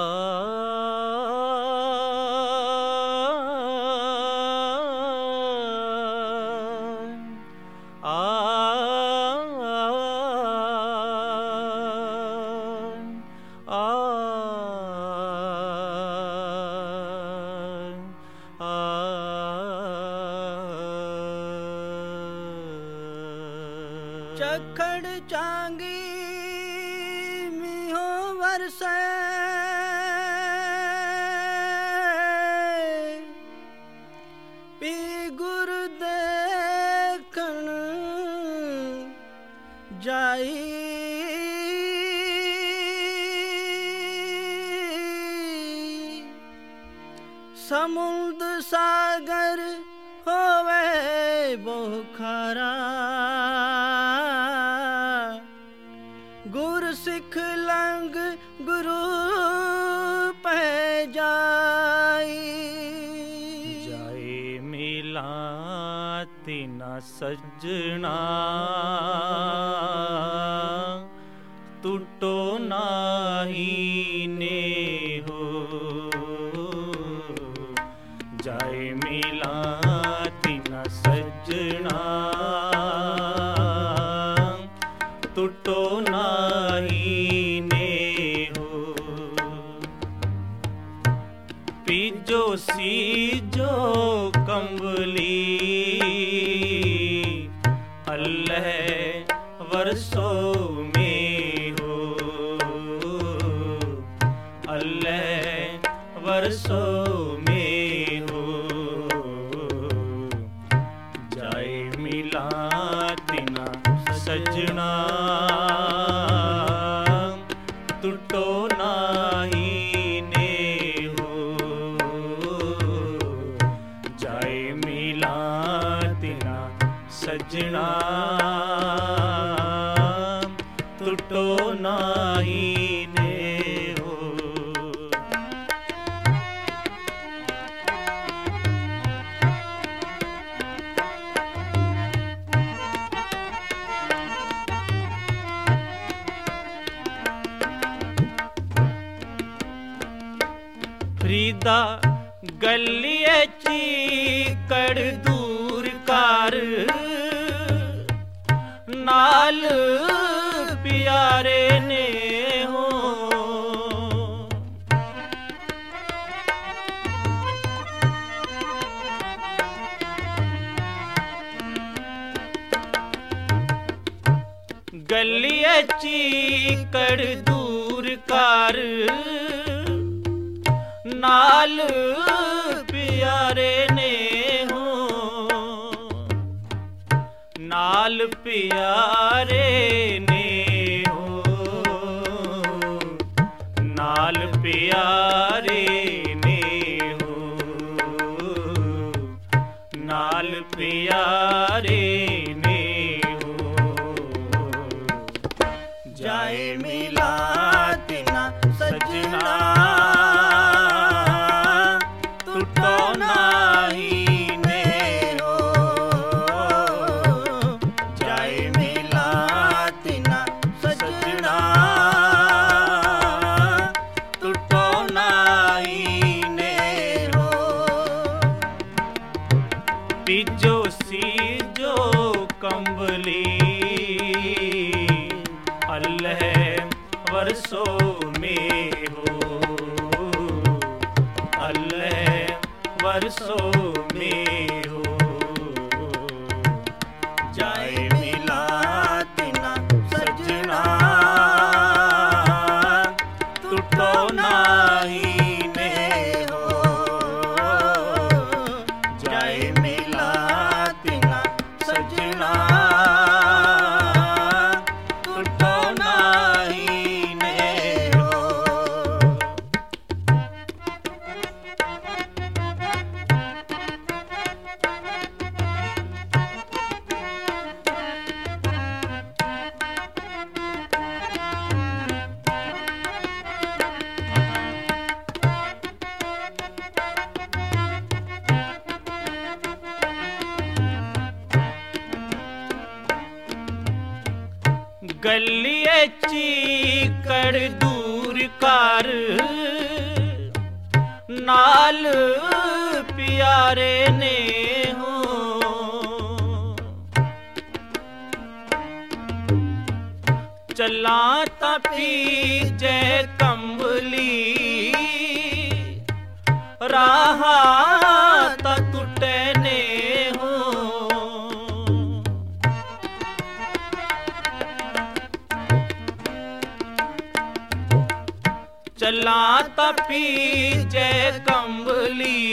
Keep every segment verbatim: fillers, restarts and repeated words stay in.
चखड़ Changi मीहो वरसे P गुर देखण जाई समुद्र सागर होवे बहु खारा गुर सिख लंग गुरु पै जाई जाए मिलाती न सजना टूटो नाही ने हो जाए मिलाती न सजना टूटो नाही ने हो पीजो सीजो कंबली अल्लाह वर्षो में हो अल्लाह वर्षो में हो जाए मिलाती न सजना टूटो नाही ने हो जाए मिलाती न सजना टूटो नाही ने हो फरीदा गलिए चीकड़ दूर कर नाल प्यारे ने हो गलिए चीकड़ दूर कर नाल प्यारे ने हो नाल प्यारे ने हो नाल प्यारे ने हो नाल प्यारे ने हो जाए मिलाती न सजना टूटो नाही ने हो जाए मिलाती न सजना टूटो नाही ने हो पीजो सीजो कंबली अल्लाह वर्षो में हो अल्लाह वर्षो में हो जाए मिलाती न सजना टूटो नाही ने हो जाए मिलाती न सजना टूटो नाही ने हो गलिए चीकड़ दूर कर नाल प्यारे ने हो चला ता पीजे कंबली राहा ता टूटे ने हो चला ता पीजे कंबली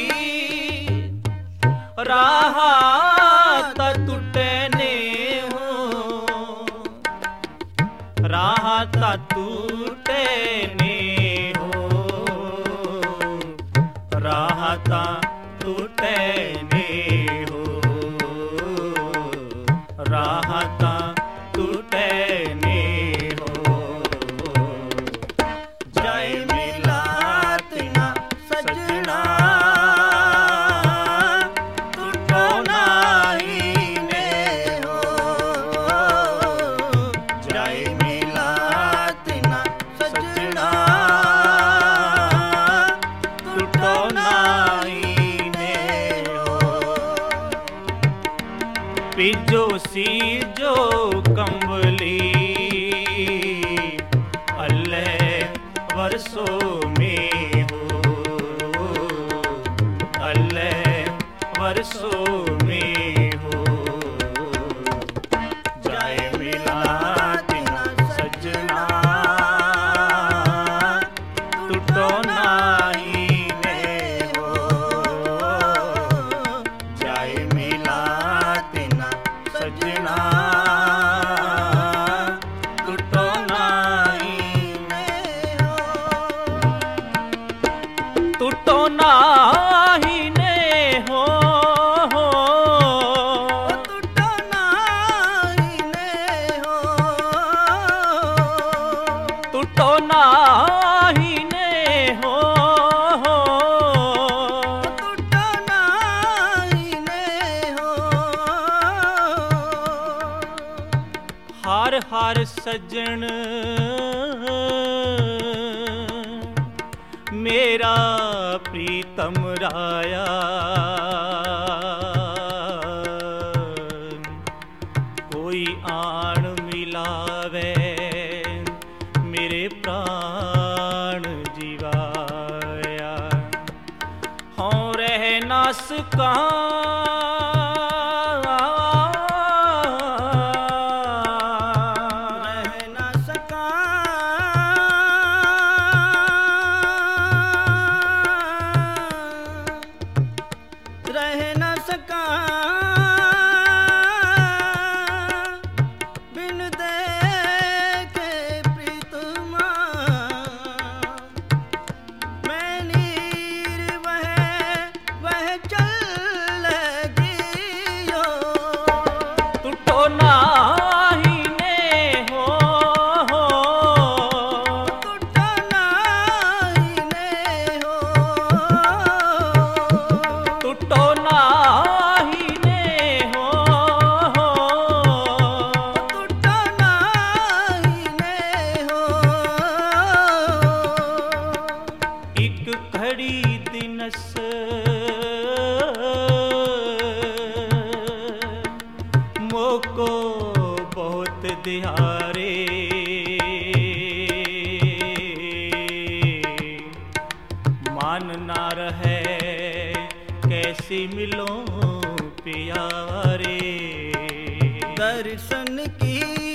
राहा ता टूटे ने हो राहा ता टूटे ने हो राहा ता टूटे ने हो राहा ता टूटे ने हो जाए मिलात ना सजना टूटो नाही ने हो जाए मिलात ना सजना टूटो नाही ने हो पीजो सीजो कंबली अल्ले वर्षों में हो अल्ले वर्षों में हो जाए मिलात ना सजना टूटो नाही ने हो जाए मिलात ना सजना टूटो नाही टूटो नाही ने हो टूटो नाही ने हो टूटो नाही ने हो टूटो नाही ने हो हार हार सजन मेरा प्रीतम राया कोई आन मिलावे मेरे प्राण जीवाया हों रह ना सका रह ना सका रह ना सका बिन देखे प्रीतमा मैं नीर वह वह चल लगियो टूटो नाही ने हो टूटो नाही ने हो टूटो नाही ने हो टूटो नाही ने हो एक घड़ी दिनस मोको बहुत दिहारे मान ना रहे कैसी मिलो प्यारे दर्शन की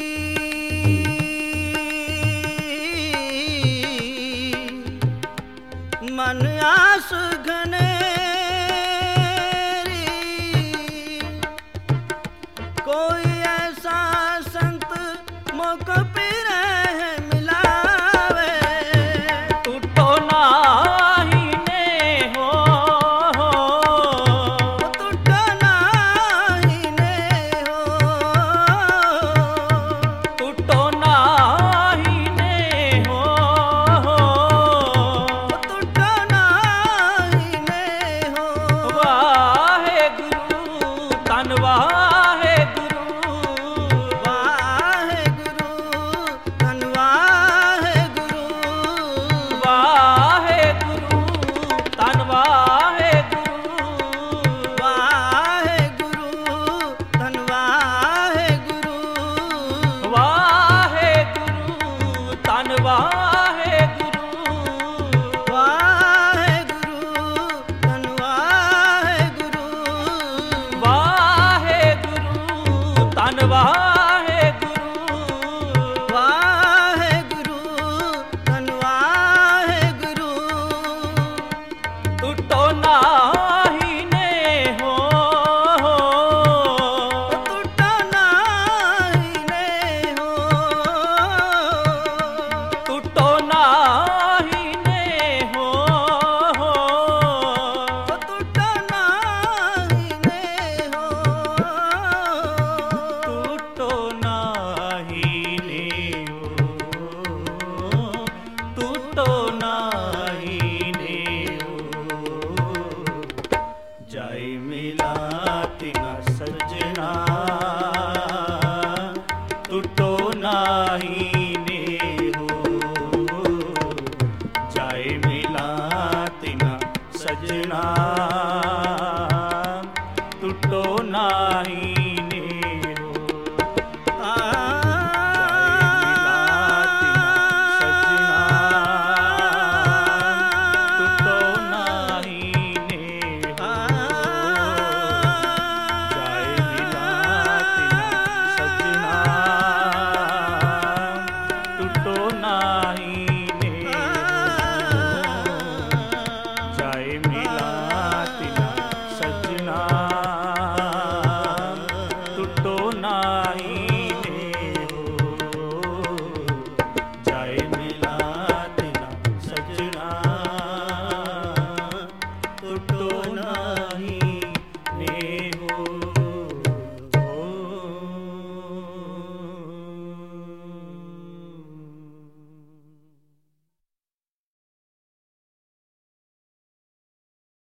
मन आस घनेरी कोई ऐसा संत मोक पिर मिलावे टूटो नाही ने हो टूटो नाही ने हो टूटो नाही ने हो टूटो नाही ने सजना टूटो नाही नेहो। नाही